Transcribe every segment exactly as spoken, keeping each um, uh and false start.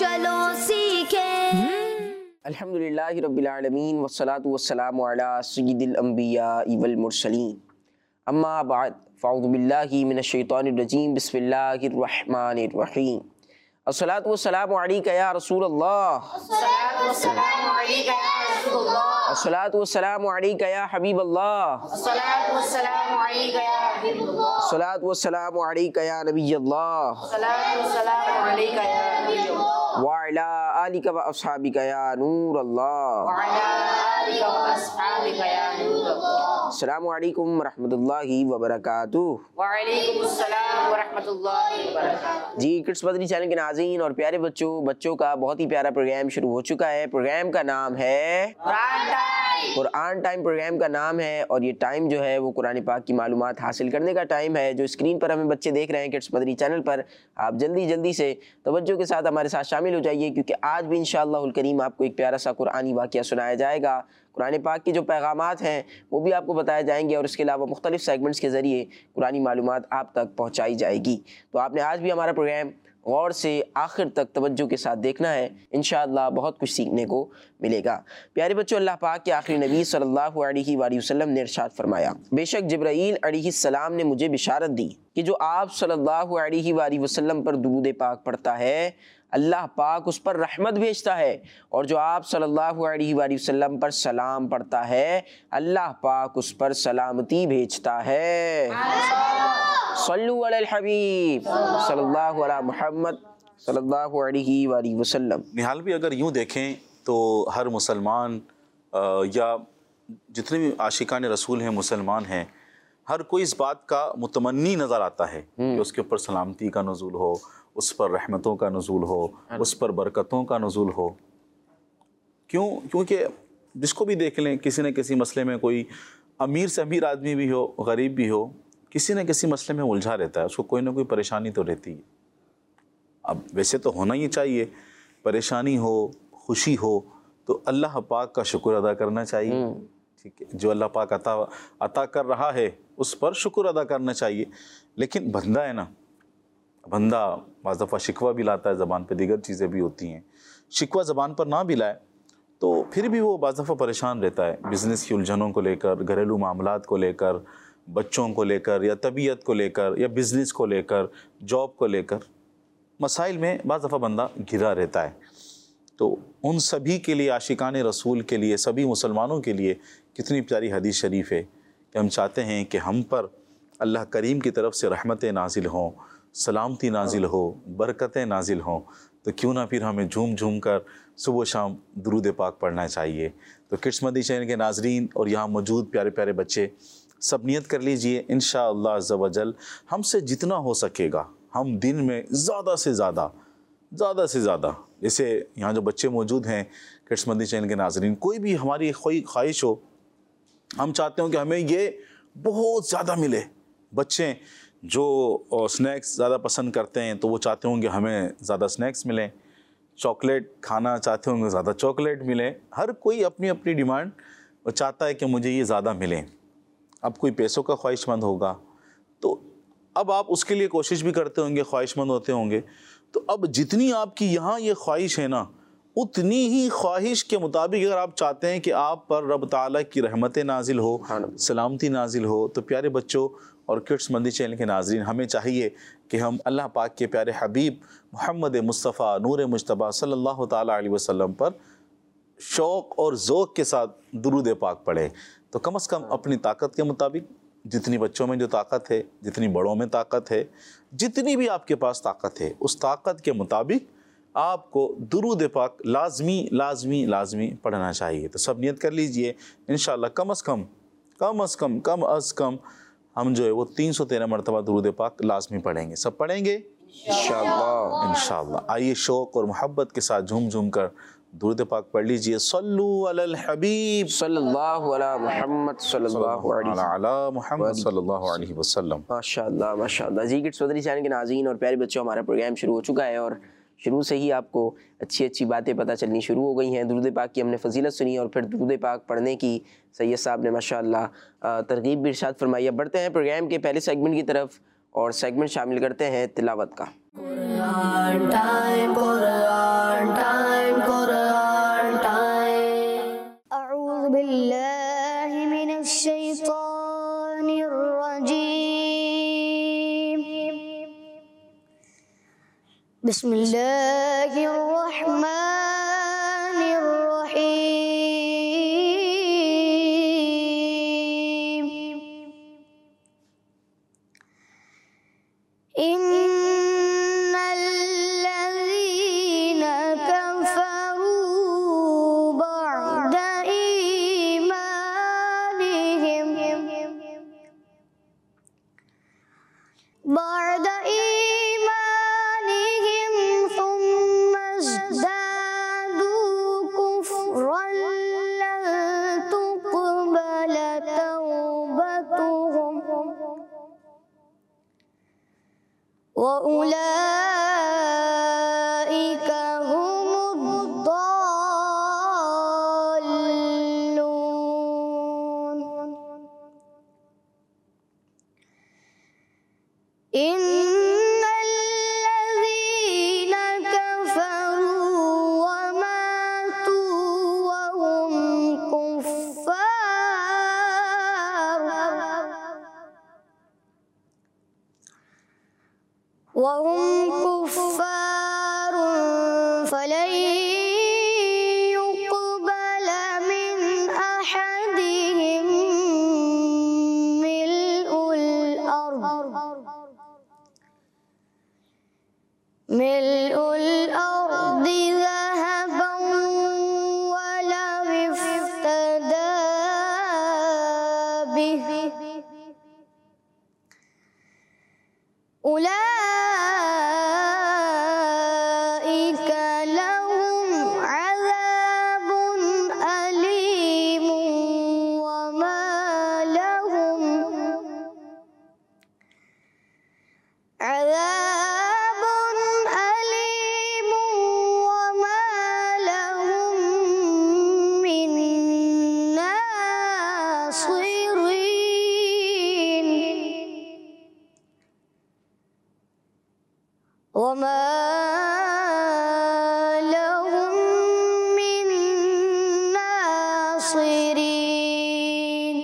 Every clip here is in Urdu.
चलो सीखें। अल्हम्दुलिल्लाह रब्बिल आलमीन वस्सलातु वस्सलामु अला सय्यिदिल अंबिया वल मुरसलीन अम्मा बाद फ़अऊज़ु बिल्लाहि मिनश शैतानिर रजीम बिस्मिल्लाहिर रहमानिर रहीम अस्सलातु वस्सलामु अलैका या रसूलल्लाह अस्सलातु वस्सलामु अलैका या रसूलल्लाह अस्सलातु वस्सलामु अलैका या हबीबल्लाह अस्सलातु वस्सलामु अलैका या हबीबल्लाह अस्सलातु वस्सलामु अलैका या नबियल्लाह अस्सलातु वस्सलामु अलैका या नबियल्लाह व अला आलिका व अस्हाबिका या नूरल्लाह व अला आलिका व अस्हाबिका या नूरल्लाह। अस्सलामु अलैकुम व रहमतुल्लाहि व बरकातुहू। व अलैकुम अस्सलाम व रहमतुल्लाहि व बरकातुहू। जी किड्स मदनी चैनल के नाज़रीन और प्यारे बच्चों बच्चों का बहुत ही प्यारा प्रोग्राम शुरू हो चुका है। प्रोग्राम का नाम है Quran time. Quran time programme का नाम है और ये टाइम जो है वो कुरान पाक की मालूमात हासिल करने का टाइम है। जो स्क्रीन पर हमें बच्चे देख रहे हैं किड्स मदनी चैनल पर, आप जल्दी जल्दी से तवज्जो के साथ हमारे साथ शामिल हो जाइए, क्योंकि आज भी इंशाअल्लाहुल करीम आपको एक प्यारा सा कुरानी वाक़या सुनाया जाएगा। कुरान पाक के जो पैगामात हैं वो भी आपको बताए जाएंगे और इसके अलावा मुख्तलिफ सेगमेंट्स के ज़रिए कुरानी मालूमात आप तक पहुँचाई जाएगी। तो आपने आज भी हमारा प्रोग्राम गौर से आखिर तक तवज्जो के साथ देखना है, इंशाअल्लाह बहुत कुछ सीखने को मिलेगा। प्यारे बच्चों, अल्लाह पाक के आखिरी नबी सल्लल्लाहु अलैहि वसल्लम ने इरशाद फरमाया, बेशक जिब्राईल अलैहिस्सलाम ने मुझे बिशारत दी कि जो आप सल्लल्लाहु अलैहि वसल्लम पर दुरूद पाक पढ़ता है अल्लाह पाक उस पर रहमत भेजता है, और जो आप सल्लल्लाहु अलैहि वसल्लम पर सलाम पढ़ता है अल्लाह पाक उस पर सलामती भेजता है। सल्लु अलल हबीब सल्लल्लाहु अला मुहम्मद सल्लल्लाहु अलैहि वसल्लम। निहाल भी अगर यूँ देखें तो हर मुसलमान या जितने भी आशिकान रसूल हैं मुसलमान हैं, हर कोई इस बात का मुतमन्नी नज़र आता है कि उसके ऊपर सलामती का नुज़ूल हो, उस पर रहमतों का नुज़ूल हो, उस पर बरकतों का नुज़ूल हो। क्यों? क्योंकि जिसको भी देख लें किसी न किसी मसले में, कोई अमीर से अमीर आदमी भी हो, गरीब भी हो, किसी न किसी मसले में उलझा रहता है, उसको कोई ना कोई परेशानी तो रहती है। अब वैसे तो होना ही चाहिए, परेशानी हो खुशी हो तो अल्लाह पाक का शुक्र अदा करना चाहिए। ठीक है, जो अल्लाह पाक अता अता कर रहा है उस पर शुक्र अदा करना चाहिए। लेकिन बंदा है ना, बंदा बाज़ दफ़ा शिकवा भी लाता है, ज़बान पे दीगर चीज़ें भी होती हैं। शिकवा ज़बान पर ना भी लाए तो फिर भी वो बाज़ दफ़ा परेशान रहता है, बिज़नेस की उलझनों को लेकर, घरेलू मामलात को लेकर, बच्चों को लेकर, या तबीयत को लेकर, या बिज़नेस को लेकर, जॉब को लेकर, मसाइल में बाज़ दफ़ा बंदा घिरा रहता है। तो उन सभी के लिए, आशिकान रसूल के लिए, सभी मुसलमानों के लिए कितनी प्यारी हदीस शरीफ है कि हम चाहते हैं कि हम पर अल्लाह करीम की तरफ से रहमतें नाजिल हों, सलामती नाजिल हो, बरकतें नाजिल हों, तो क्यों ना फिर हमें झूम झूम कर सुबह शाम दुरूद पाक पढ़ना चाहिए। तो किड्स मदनी चैनल के नाजरीन और यहाँ मौजूद प्यारे प्यारे बच्चे सब नियत कर लीजिए, इंशाअल्लाह अज़्ज़ा वजल हमसे जितना हो सकेगा हम दिन में ज़्यादा से ज़्यादा ज़्यादा से ज़्यादा, जैसे यहाँ जो बच्चे मौजूद हैं किड्स मदनी चैनल के नाजरीन, कोई भी हमारी कोई ख्वाहिश हो, हम चाहते हो कि हमें ये बहुत ज़्यादा मिले। बच्चे जो स्नैक्स ज़्यादा पसंद करते हैं तो वो चाहते होंगे हमें ज़्यादा स्नैक्स मिलें, चॉकलेट खाना चाहते होंगे ज़्यादा चॉकलेट मिले। हर कोई अपनी अपनी डिमांड वो चाहता है कि मुझे ये ज़्यादा मिले। अब कोई पैसों का ख्वाहिशमंद होगा तो अब आप उसके लिए कोशिश भी करते होंगे, ख्वाहिशमंद होते होंगे, तो अब जितनी आपकी यहाँ ये ख्वाहिश है ना, उतनी ही ख्वाहिश के मुताबिक अगर आप चाहते हैं कि आप पर रब ताला की रहमतें नाजिल हो, सलामती नाजिल हो, तो प्यारे बच्चों और किड्स मदनी चैनल के नाजरीन, हमें चाहिए कि हम अल्लाह पाक के प्यारे हबीब मोहम्मद मुस्तफ़ा नूर मुज्तबा सल्लल्लाहु ताला अलैहि वसल्लम पर शौक़ और ज़ौक़ के साथ दुरूद पाक पढ़ें। तो कम अज़ कम अपनी ताकत के मुताबिक, जितनी बच्चों में जो ताकत है, जितनी बड़ों में ताकत है, जितनी भी आपके पास ताकत है, उस ताकत के मुताबिक आपको दुरूद पाक लाजमी लाजमी लाजमी पढ़ना चाहिए। तो सब नियत कर लीजिए, इंशाअल्लाह कम अज़ कम कम अज़ कम कम अज़ कम हम जो है वो तीन सौ तेरह मरतबा दुरूद पाक लाजमी पढ़ेंगे। सब पढ़ेंगे इंशाअल्लाह इंशाअल्लाह। आइए शौक़ और मोहब्बत के साथ झूम झूम कर दुरूद पाक पढ़ लीजिए। सल्लु अलल हबीब सल्लल्लाहु अला मुहम्मद सल्लल्लाहु अला मुहम्मद सल्लल्लाहु अलैहि वसल्लम। माशाअल्लाह माशाअल्लाह। जी किड्स मदनी चैनल के नाज़रीन और प्यारे बच्चों, हमारा प्रोग्राम शुरू हो चुका है और शुरू से ही आपको अच्छी अच्छी बातें पता चलनी शुरू हो गई हैं। दुरूद पाक की हमने फजीलत सुनी और फिर दुरूद पाक पढ़ने की सैयद साहब ने माशाअल्लाह तरगीब भी इरशाद फरमाई। अब बढ़ते हैं प्रोग्राम के पहले सेगमेंट की तरफ और सेगमेंट शामिल करते हैं तिलावत का। कुरान टाइम कुरान بسم اللہ الرحمن الرحیم ان الذین کفروا بعد ایمانہم بعد ایمانہم ثم ازدادوا کفرا لن تقبل توبتهم وَأُولَئِكَ هُمُ الضَّالُّونَ إِنَّ الَّذِينَ كَفَرُوا وَمَاتُوا وَهُمْ كُفَّارٌ وهم كفار فلن يقبل من أحدهم ملء الأرض ملء الأرض ذهبا ولو افتدى به أولئك لهم عذاب أليم وما لهم عذاب أليم وما لهم من ناصرين وما لهم من ناصرين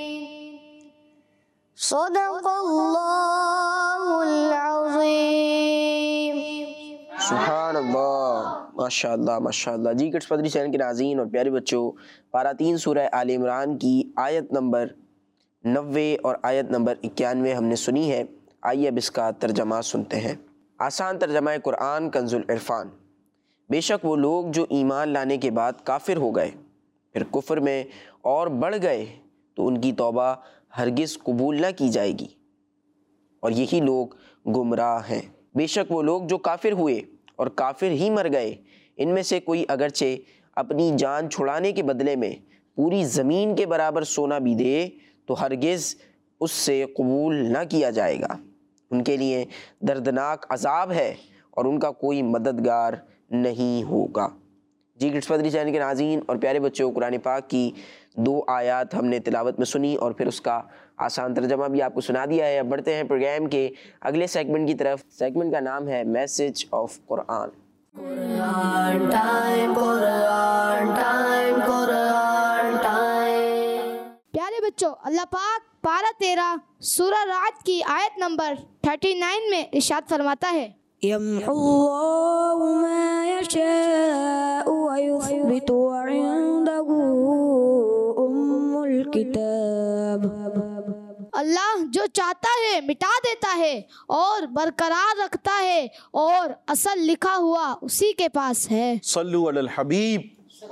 صدق اللہ العظیم. سبحان اللہ، ماشاء اللہ ماشاء اللہ. جی کٹس مدنی چینل کے ناظرین اور پیارے بچوں، پارہ تین سورہ آل عمران کی آیت نمبر نوے اور آیت نمبر اکیانوے ہم نے سنی ہے. آئیے اب اس کا ترجمہ سنتے ہیں. آسان ترجمہ قرآن کنز العرفان. بے شک وہ لوگ جو ایمان لانے کے بعد کافر ہو گئے پھر کفر میں اور بڑھ گئے تو ان کی توبہ ہرگز قبول نہ کی جائے گی اور یہی لوگ گمراہ ہیں. بے شک وہ لوگ جو کافر ہوئے اور کافر ہی مر گئے ان میں سے کوئی اگرچہ اپنی جان چھڑانے کے بدلے میں پوری زمین کے برابر سونا بھی دے تو ہرگز اس سے قبول نہ کیا جائے گا. ان کے لیے دردناک عذاب ہے اور ان کا کوئی مددگار نہیں ہوگا. جی کٹس مدنی چینل کے ناظرین اور پیارے بچوں، قرآن پاک کی دو آیات ہم نے تلاوت میں سنی اور پھر اس کا آسان ترجمہ بھی آپ کو سنا دیا ہے. اب بڑھتے ہیں پروگرام کے اگلے سیگمنٹ کی طرف. سیگمنٹ کا نام ہے message of Quran. Quran time Quran time Quran time. پیارے بچوں، اللہ پاک پارہ تیرہ سورہ رعد کی آیت نمبر تھرٹی نائن میں ارشاد فرماتا ہے، يمحو الله ما يشاء ويثبت وعنده أم الكتاب. اللہ جو چاہتا ہے مٹا دیتا ہے اور برقرار رکھتا ہے اور اصل لکھا ہوا اسی کے پاس ہے. صلو علی الحبیب.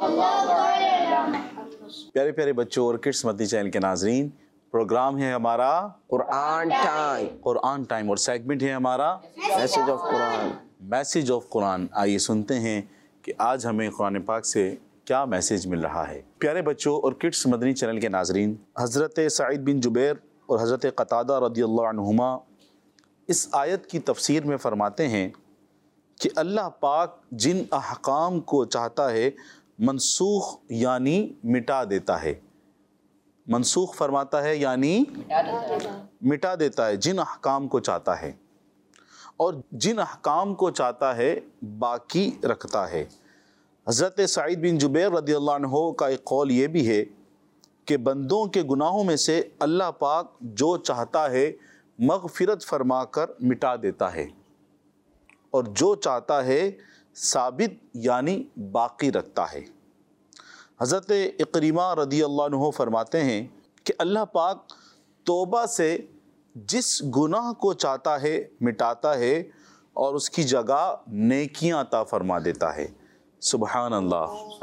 پیارے پیارے بچوں اور کڈس مدنی چینل کے ناظرین، پروگرام ہے ہمارا قرآن ٹائم قرآن ٹائم اور سیگمنٹ ہے ہمارا message of Quran. Message of Quran. آئیے سنتے ہیں کہ آج ہمیں قرآن پاک سے کیا میسج مل رہا ہے. پیارے بچوں اور کڈس مدنی چینل کے ناظرین، حضرت سعید بن جبیر اور حضرت قتادہ رضی اللہ عنہما اس آیت کی تفسیر میں فرماتے ہیں کہ اللہ پاک جن احکام کو چاہتا ہے منسوخ یعنی مٹا دیتا ہے. منسوخ فرماتا ہے یعنی مٹا دیتا ہے جن احکام کو چاہتا ہے، اور جن احکام کو چاہتا ہے باقی رکھتا ہے. حضرت سعید بن جبیر رضی اللہ عنہ کا ایک قول یہ بھی ہے کہ بندوں کے گناہوں میں سے اللہ پاک جو چاہتا ہے مغفرت فرما کر مٹا دیتا ہے، اور جو چاہتا ہے ثابت یعنی باقی رکھتا ہے۔ حضرت اکرمہ رضی اللہ عنہ فرماتے ہیں کہ اللہ پاک توبہ سے جس گناہ کو چاہتا ہے مٹاتا ہے اور اس کی جگہ نیکیاں عطا فرما دیتا ہے۔ سبحان اللہ،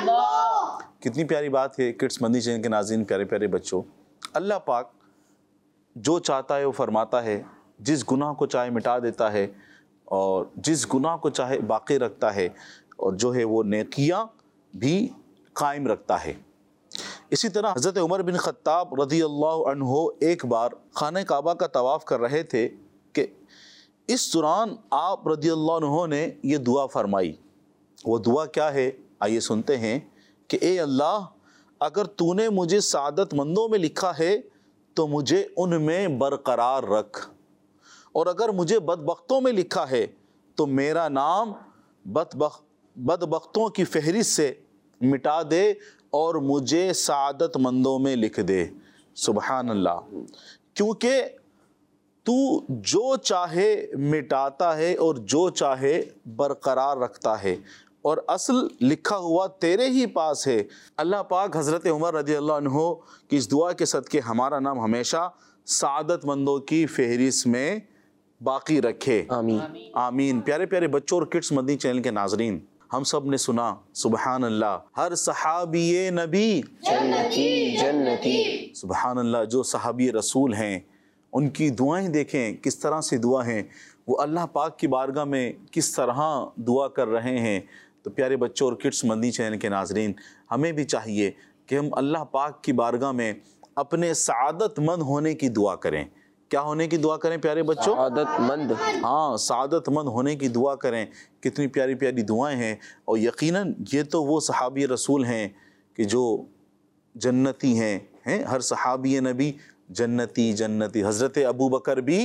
کتنی پیاری بات ہے کڈس مدنی چینل کے ناظرین، پیارے پیارے بچوں۔ اللہ پاک جو چاہتا ہے وہ فرماتا ہے، جس گناہ کو چاہے مٹا دیتا ہے اور جس گناہ کو چاہے باقی رکھتا ہے، اور جو ہے وہ نیکیاں بھی قائم رکھتا ہے۔ اسی طرح حضرت عمر بن خطاب رضی اللہ عنہ ایک بار خانہ کعبہ کا طواف کر رہے تھے کہ اس دوران آپ رضی اللہ عنہ نے یہ دعا فرمائی۔ وہ دعا کیا ہے؟ آئیے سنتے ہیں کہ اے اللہ، اگر تو نے مجھے سعادت مندوں میں لکھا ہے تو مجھے ان میں برقرار رکھ، اور اگر مجھے بدبختوں میں لکھا ہے تو میرا نام بدبخت بدبختوں کی فہرست سے مٹا دے اور مجھے سعادت مندوں میں لکھ دے۔ سبحان اللہ، کیونکہ تو جو چاہے مٹاتا ہے اور جو چاہے برقرار رکھتا ہے، اور اصل لکھا ہوا تیرے ہی پاس ہے۔ اللہ پاک حضرت عمر رضی اللہ عنہ کی اس دعا کے صدقے ہمارا نام ہمیشہ سعادت مندوں کی فہرست میں باقی رکھے، آمین آمین۔ پیارے پیارے بچوں اور کڈس مدنی چینل کے ناظرین، ہم سب نے سنا سبحان اللہ، ہر صحابی نبی جنتی جنتی۔ سبحان اللہ، جو صحابی رسول ہیں ان کی دعائیں دیکھیں کس طرح سے دعا ہیں، وہ اللہ پاک کی بارگاہ میں کس طرح دعا کر رہے ہیں۔ تو پیارے بچوں اور کڈس مدنی چینل کے ناظرین، ہمیں بھی چاہیے کہ ہم اللہ پاک کی بارگاہ میں اپنے سعادت مند ہونے کی دعا کریں۔ کیا ہونے کی دعا کریں پیارے بچوں؟ سعادت مند۔ ہاں، سعادت مند ہونے کی دعا کریں۔ کتنی پیاری پیاری دعائیں ہیں، اور یقیناً یہ تو وہ صحابی رسول ہیں کہ جو جنتی ہیں، ہیں ہر صحابی نبی جنتی جنتی۔ حضرت ابو بکر بھی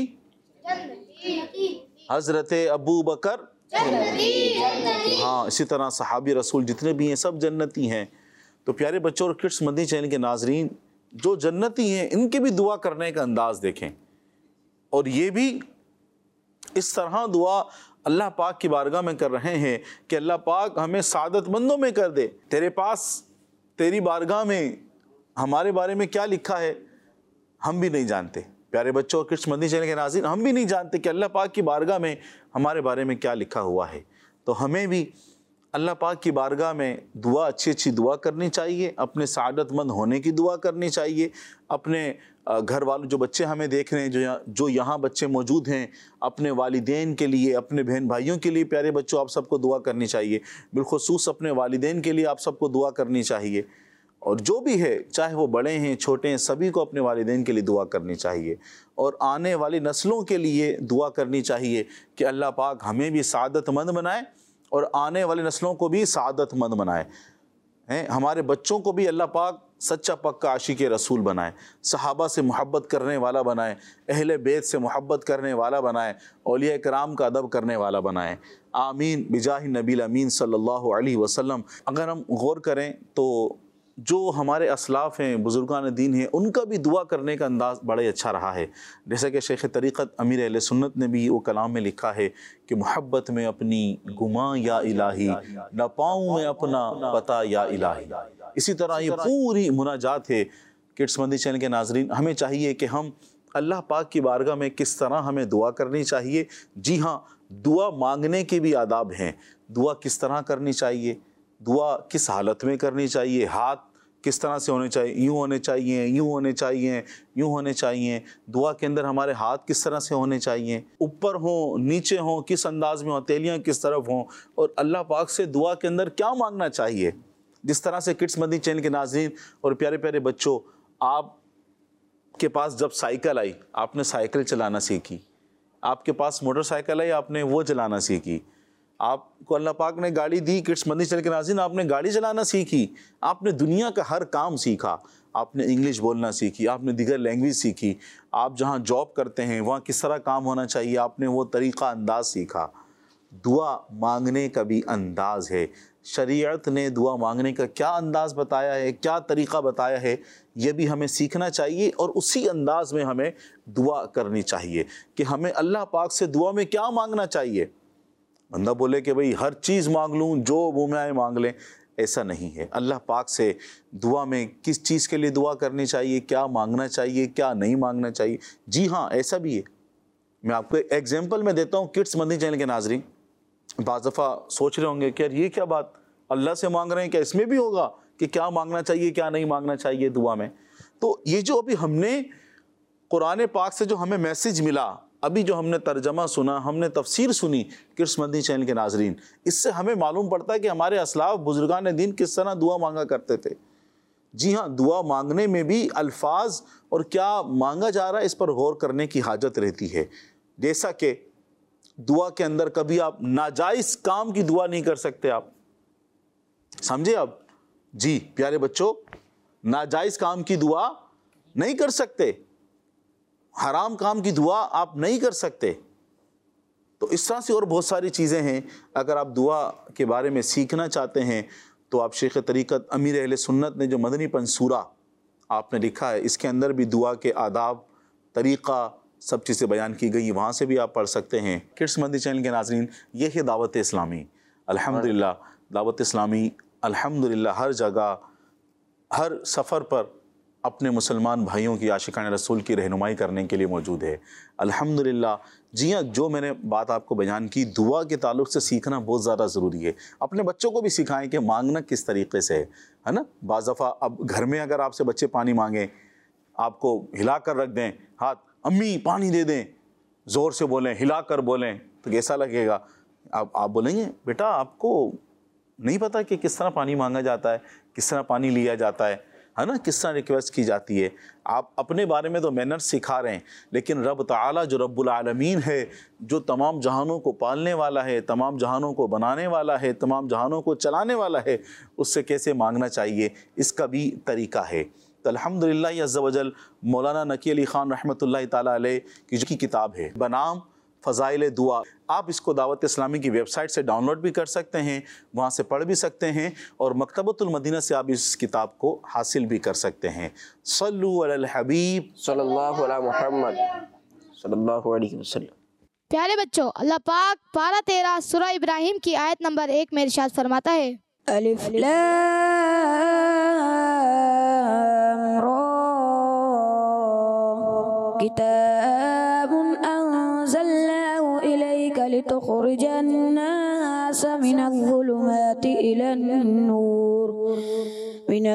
حضرت ابو بکر ہاں، اسی طرح صحابی رسول جتنے بھی ہیں سب جنتی ہیں۔ تو پیارے بچوں اور کڈس مدنی چینل کے ناظرین، جو جنتی ہیں ان کے بھی دعا کرنے کا انداز دیکھیں، اور یہ بھی اس طرح دعا اللہ پاک کی بارگاہ میں کر رہے ہیں کہ اللہ پاک ہمیں سعادت مندوں میں کر دے۔ تیرے پاس تیری بارگاہ میں ہمارے بارے میں کیا لکھا ہے ہم بھی نہیں جانتے۔ پیارے بچوں اور کڈس مدنی چینل کے ناظرین، ہم بھی نہیں جانتے کہ اللہ پاک کی بارگاہ میں ہمارے بارے میں کیا لکھا ہوا ہے۔ تو ہمیں بھی اللہ پاک کی بارگاہ میں دعا، اچھی اچھی دعا کرنی چاہیے، اپنے سعادت مند ہونے کی دعا کرنی چاہیے، اپنے گھر والوں جو بچے ہمیں دیکھ رہے ہیں، جو یہاں جو یہاں بچے موجود ہیں، اپنے والدین کے لیے، اپنے بہن بھائیوں کے لیے پیارے بچوں آپ سب کو دعا کرنی چاہیے، بالخصوص اپنے والدین کے لیے آپ سب کو دعا کرنی چاہیے، اور جو بھی ہے چاہے وہ بڑے ہیں چھوٹے ہیں، سبھی کو اپنے والدین کے لیے دعا کرنی چاہیے، اور آنے والی نسلوں کے لیے دعا کرنی چاہیے کہ اللہ پاک ہمیں بھی سعادت مند بنائے اور آنے والی نسلوں کو بھی سعادت مند بنائے، ہیں ہمارے بچوں کو بھی اللہ پاک سچا پکا عاشق رسول بنائے، صحابہ سے محبت کرنے والا بنائے، اہل بیت سے محبت کرنے والا بنائے، اولیاء کرام کا ادب کرنے والا بنائے، آمین بجاہ نبی الامین صلی اللہ علیہ وسلم۔ اگر ہم غور کریں تو جو ہمارے اسلاف ہیں، بزرگان دین ہیں، ان کا بھی دعا کرنے کا انداز بڑا ہی اچھا رہا ہے۔ جیسا کہ شیخ طریقت امیر اہل سنت نے بھی وہ کلام میں لکھا ہے کہ محبت میں اپنی گماں یا الہی، نہ پاؤں میں اپنا پتہ یا الہی۔ اسی طرح یہ پوری مناجات ہے۔ کڈس مدنی چینل کے ناظرین، ہمیں چاہیے کہ ہم اللہ پاک کی بارگاہ میں کس طرح ہمیں دعا کرنی چاہیے۔ جی ہاں، دعا مانگنے کے بھی آداب ہیں۔ دعا کس طرح کرنی چاہیے، دعا کس حالت میں کرنی چاہیے، ہاتھ کس طرح سے ہونے چاہیے، یوں ہونے چاہیے، یوں ہونے چاہیے، یوں ہونے چاہیے۔ دعا کے اندر ہمارے ہاتھ کس طرح سے ہونے چاہیے، اوپر ہوں نیچے ہوں، کس انداز میں ہوں، ہتھیلیاں کس طرف ہوں، اور اللہ پاک سے دعا کے اندر کیا مانگنا چاہیے۔ جس طرح سے کڈس مدنی چینل کے ناظرین اور پیارے پیارے بچوں، آپ کے پاس جب سائیکل آئی، آپ نے سائیکل چلانا سیکھی، آپ کے پاس موٹر سائیکل آئی، آپ نے وہ چلانا سیکھی، آپ کو اللہ پاک نے گاڑی دی، کڈس مدنی چینل کے ناظرین آپ نے گاڑی چلانا سیکھی، آپ نے دنیا کا ہر کام سیکھا، آپ نے انگلش بولنا سیکھی، آپ نے دیگر لینگویج سیکھی، آپ جہاں جاب کرتے ہیں وہاں کس طرح کام ہونا چاہیے آپ نے وہ طریقہ انداز سیکھا۔ دعا مانگنے کا بھی انداز ہے۔ شریعت نے دعا مانگنے کا کیا انداز بتایا ہے، کیا طریقہ بتایا ہے، یہ بھی ہمیں سیکھنا چاہیے، اور اسی انداز میں ہمیں دعا کرنی چاہیے کہ ہمیں اللہ پاک سے دعا میں کیا مانگنا چاہیے۔ بندہ بولے کہ بھئی ہر چیز مانگ لوں، جو منہ میں آئے مانگ لیں، ایسا نہیں ہے۔ اللہ پاک سے دعا میں کس چیز کے لیے دعا کرنی چاہیے، کیا مانگنا چاہیے، کیا نہیں مانگنا چاہیے، جی ہاں ایسا بھی ہے۔ میں آپ کو ایگزامپل میں دیتا ہوں کڈس مدنی چینل کے ناظرین، بعض دفعہ سوچ رہے ہوں گے کہ یار یہ کیا بات، اللہ سے مانگ رہے ہیں، کیا اس میں بھی ہوگا کہ کیا مانگنا چاہیے کیا نہیں مانگنا چاہیے دعا میں؟ تو یہ جو ابھی ہم نے قرآن پاک سے جو ہمیں میسج ملا، ابھی جو ہم نے ترجمہ سنا، ہم نے تفسیر سنی کڈس مدنی چینل کے ناظرین، اس سے ہمیں معلوم پڑتا ہے کہ ہمارے اسلاف بزرگان دین کس طرح دعا مانگا کرتے تھے۔ جی ہاں، دعا مانگنے میں بھی الفاظ اور کیا مانگا جا رہا ہے اس پر غور کرنے کی حاجت رہتی ہے۔ جیسا کہ دعا کے اندر کبھی آپ ناجائز کام کی دعا نہیں کر سکتے، آپ سمجھے آپ؟ جی پیارے بچوں، ناجائز کام کی دعا نہیں کر سکتے، حرام کام کی دعا آپ نہیں کر سکتے۔ تو اس طرح سے اور بہت ساری چیزیں ہیں۔ اگر آپ دعا کے بارے میں سیکھنا چاہتے ہیں تو آپ شیخ طریقت امیر اہل سنت نے جو مدنی پنصورہ آپ نے لکھا ہے، اس کے اندر بھی دعا کے آداب، طریقہ، سب چیزیں بیان کی گئی، وہاں سے بھی آپ پڑھ سکتے ہیں۔ کڈس مدنی چینل کے ناظرین، یہ ہے دعوت اسلامی۔ الحمدللہ دعوت اسلامی الحمدللہ ہر جگہ، ہر سفر پر اپنے مسلمان بھائیوں کی عاشقان رسول کی رہنمائی کرنے کے لیے موجود ہے الحمدللہ۔ جی ہاں، جو میں نے بات آپ کو بیان کی، دعا کے تعلق سے سیکھنا بہت زیادہ ضروری ہے۔ اپنے بچوں کو بھی سکھائیں کہ مانگنا کس طریقے سے ہے ہے نا۔ بعض دفعہ اب گھر میں اگر آپ سے بچے پانی مانگیں، آپ کو ہلا کر رکھ دیں ہاتھ، امی پانی دے دیں، زور سے بولیں، ہلا کر بولیں، تو کیسا لگے گا؟ آپ آپ بولیں گے بیٹا آپ کو نہیں پتا کہ کس طرح پانی مانگا جاتا ہے، کس طرح پانی لیا جاتا ہے ہے نا، کس طرح ریکویسٹ کی جاتی ہے۔ آپ اپنے بارے میں تو مینر سکھا رہے ہیں، لیکن رب تعالیٰ جو رب العالمین ہے، جو تمام جہانوں کو پالنے والا ہے، تمام جہانوں کو بنانے والا ہے، تمام جہانوں کو چلانے والا ہے، اس سے کیسے مانگنا چاہیے، اس کا بھی طریقہ ہے۔ تو الحمدللہ عز و جل مولانا نقی علی خان رحمۃ اللہ تعالیٰ علیہ کی جو کی کتاب ہے بنام فضائل دعا، آپ اس کو دعوت اسلامی کی ویب سائٹ سے ڈاؤن لوڈ بھی کر سکتے ہیں، وہاں سے پڑھ بھی سکتے ہیں، اور مکتبۃ المدینہ سے آپ اس کتاب کو حاصل بھی کر سکتے ہیں۔ صلو علی الحبیب صلی اللہ علی محمد صلی اللہ علیہ وسلم۔ پیارے بچوں، اللہ پاک پارہ تیرہ سورہ ابراہیم کی آیت نمبر ایک میں ارشاد فرماتا ہے، الف لام را کتاب انزلناه الیک لتخرج الناس من الظلمات الى النور من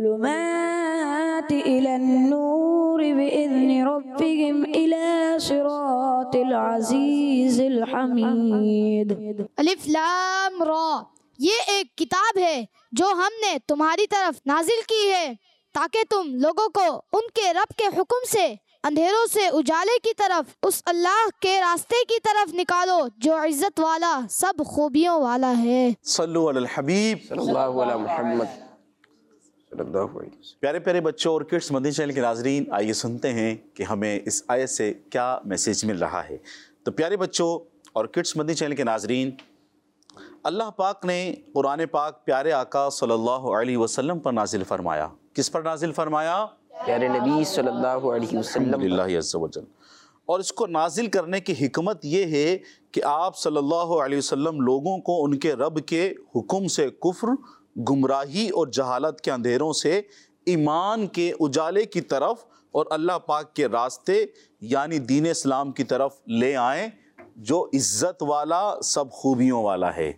الظلمات الى النور باذن ربهم الى صراط العزیز الحمید۔ الف لام را، یہ ایک کتاب ہے جو ہم نے تمہاری طرف نازل کی ہے تاکہ تم لوگوں کو ان کے رب کے حکم سے اندھیروں سے اجالے کی طرف، اس اللہ کے راستے کی طرف نکالو جو عزت والا، سب خوبیوں والا ہے۔ صلو علی الحبیب صلی اللہ علی محمد صلی اللہ علیہ وسلم۔ پیارے پیارے بچوں اور کڈس مدنی چینل کے ناظرین، آئیے سنتے ہیں کہ ہمیں اس آیت سے کیا میسیج مل رہا ہے۔ تو پیارے بچوں اور کڈس مدنی چینل کے ناظرین، اللہ پاک نے قرآن پاک پیارے آقا صلی اللہ علیہ وسلم پر نازل فرمایا۔ کس پر نازل فرمایا؟ پیارے نبی صلی اللہ علیہ وسلم۔ الحمدللہ عز و جل۔ اور اس کو نازل کرنے کی حکمت یہ ہے کہ آپ صلی اللہ علیہ وسلم لوگوں کو ان کے رب کے حکم سے کفر، گمراہی اور جہالت کے اندھیروں سے ایمان کے اجالے کی طرف اور اللہ پاک کے راستے یعنی دین اسلام کی طرف لے آئیں جو عزت والا، سب خوبیوں والا ہے۔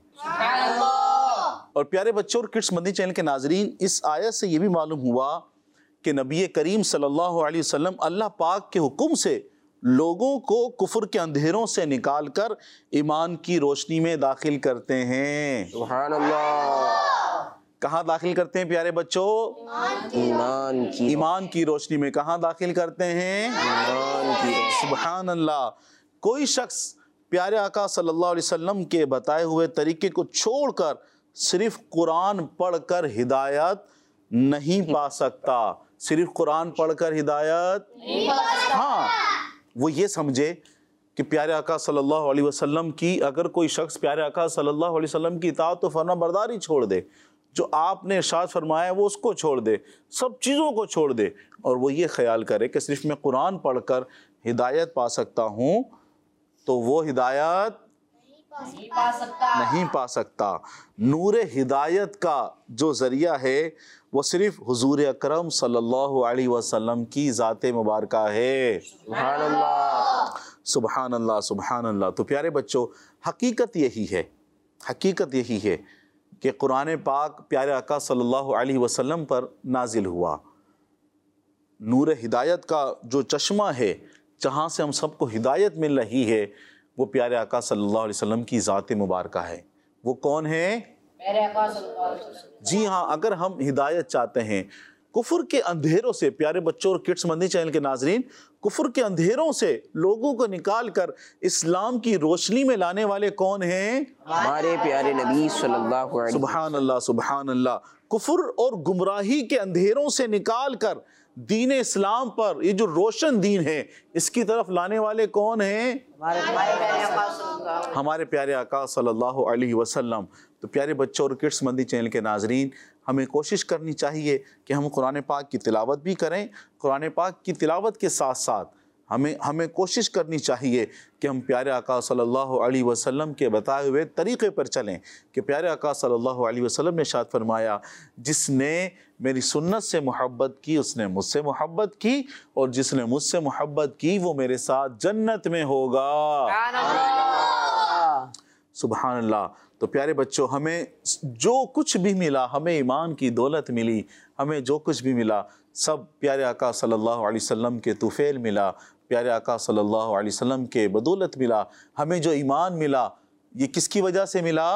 اور پیارے بچوں اور کڈس مدنی چینل کے ناظرین، اس آیت سے یہ بھی معلوم ہوا کہ نبی کریم صلی اللہ علیہ وسلم اللہ پاک کے حکم سے لوگوں کو کفر کے اندھیروں سے نکال کر ایمان کی روشنی میں داخل کرتے ہیں۔ سبحان اللہ۔ کہاں داخل کرتے ہیں پیارے بچوں؟ ایمان کی ایمان کی روشنی میں۔ کہاں داخل کرتے ہیں؟ ایمان کی سبحان اللہ۔ کوئی شخص پیارے آقا صلی اللہ علیہ وسلم کے بتائے ہوئے طریقے کو چھوڑ کر صرف قرآن پڑھ کر ہدایت نہیں پا سکتا۔ صرف قرآن پڑھ کر ہدایت نہیں پا سکتا۔ ہاں، وہ یہ سمجھے کہ پیارے آقا صلی اللہ علیہ وسلم کی، اگر کوئی شخص پیارے آقا صلی اللہ علیہ وسلم کی اطاعت و فرما برداری چھوڑ دے، جو آپ نے ارشاد فرمایا وہ اس کو چھوڑ دے، سب چیزوں کو چھوڑ دے، اور وہ یہ خیال کرے کہ صرف میں قرآن پڑھ کر ہدایت پا سکتا ہوں، تو وہ ہدایت نہیں پا سکتا۔ نور ہدایت کا جو ذریعہ ہے وہ صرف حضور اکرم صلی اللہ علیہ وسلم کی ذات مبارکہ ہے۔ سبحان اللہ، سبحان اللہ، سبحان اللہ۔ تو پیارے بچوں، حقیقت یہی ہے، حقیقت یہی ہے کہ قرآن پاک پیارے آقا صلی اللہ علیہ وسلم پر نازل ہوا۔ نور ہدایت کا جو چشمہ ہے جہاں سے ہم سب کو ہدایت مل رہی ہے وہ پیارے آقا صلی اللہ علیہ وسلم کی ذات مبارکہ ہے۔ وہ کون ہے؟ میرے آقا صلی اللہ علیہ وسلم۔ جی ہاں، اگر ہم ہدایت چاہتے ہیں، کفر کے اندھیروں سے، پیارے بچوں اور کڈس مدنی چینل کے ناظرین، کفر کے اندھیروں سے لوگوں کو نکال کر اسلام کی روشنی میں لانے والے کون ہیں؟ ہمارے پیارے نبی صلی اللہ علیہ وسلم۔ سبحان اللہ، سبحان اللہ۔ کفر اور گمراہی کے اندھیروں سے نکال کر دین اسلام پر، یہ جو روشن دین ہے، اس کی طرف لانے والے کون ہیں؟ ہمارے پیارے آقا صلی اللہ علیہ وسلم۔ تو پیارے بچوں اور کڈس مدنی چینل کے ناظرین، ہمیں کوشش کرنی چاہیے کہ ہم قرآن پاک کی تلاوت بھی کریں۔ قرآن پاک کی تلاوت کے ساتھ ساتھ ہمیں ہمیں کوشش کرنی چاہیے کہ ہم پیارے آقا صلی اللہ علیہ وسلم کے بتائے ہوئے طریقے پر چلیں، کہ پیارے آقا صلی اللہ علیہ وسلم نے ارشاد فرمایا، جس نے میری سنت سے محبت کی اس نے مجھ سے محبت کی، اور جس نے مجھ سے محبت کی وہ میرے ساتھ جنت میں ہوگا۔ سبحان اللہ۔ تو پیارے بچوں، ہمیں جو کچھ بھی ملا، ہمیں ایمان کی دولت ملی، ہمیں جو کچھ بھی ملا، سب پیارے آقا صلی اللہ علیہ وسلم کے طفیل ملا، پیارے آقا صلی اللہ علیہ وسلم کے بدولت ملا۔ ہمیں جو ایمان ملا یہ کس کی وجہ سے ملا؟